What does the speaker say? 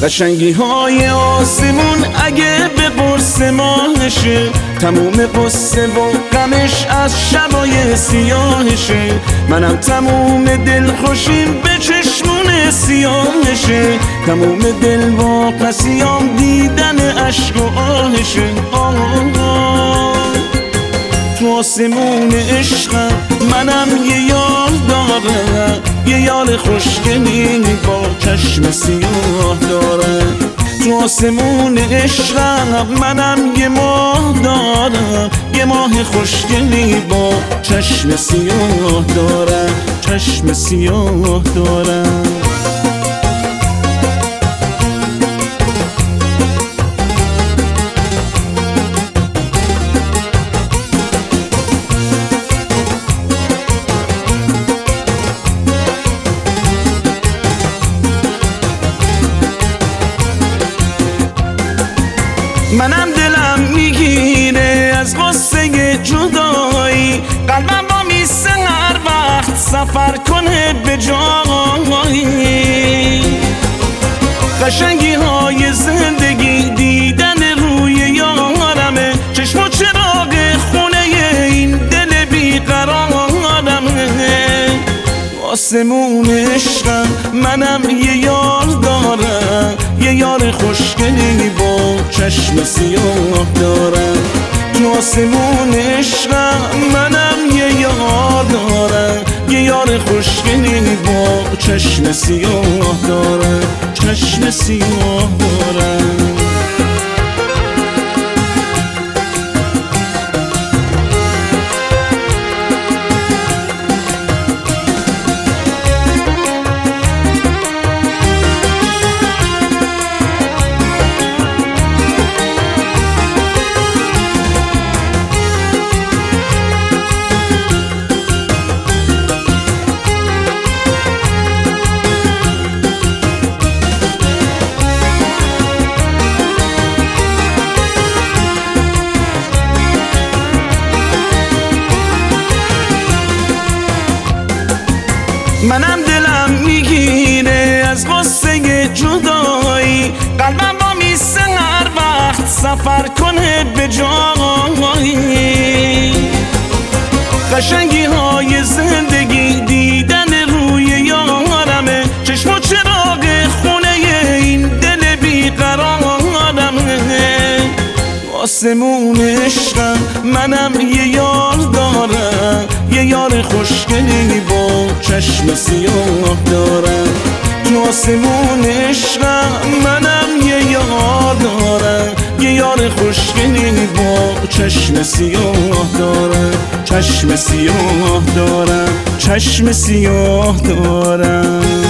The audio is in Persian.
قشنگی های آسمون اگه به قرص ماهشه، تموم قصه و غمش از شبای سیاهشه. منم تموم دل خوشیم به چشمون سیاهشه، تموم دل واپسیام دیدن عشق و آهشه. تو آسمون عشقم منم یه یار دارم، یه یار خوشگلی با چشم سیاه دارم. تو آسمون عشقم منم یه ماه دارم، یه ماه خوشگلی با چشم سیاه دارم، چشم سیاه دارم. منم دلم میگیره از غصه جدایی، قلبم با میسه هر وقت سفر کنه به جایی. قشنگی های زندگی دیدن روی یارمه، چشم و چراغ خونه این دل بیقرارمه. آسمون عشقم منم یه یار دارم، یه یار خوشگلی با چشم سیاه دارم. تو آسمون عشقم منم یه یار دارم، یه یار خوشگلی با چشم سیاه دارم، چشم سیاه دارم. منم دلم میگیره از غصه جدایی، قلبم با میسه هر وقت سفر کنه به جایی. قشنگی های زندگی دیدن روی یارمه، چشم و چراغ خونه این دل بیقرارمه. آسمون عشقم منم یه یار دارم، یه یار خوشگلی با چشم سیاه دارم. تو آسمون عشقم منم یه یار دارم، یه یار خوشگلی با چشم سیاه دارم، چشم سیاه دارم، چشم سیاه دارم.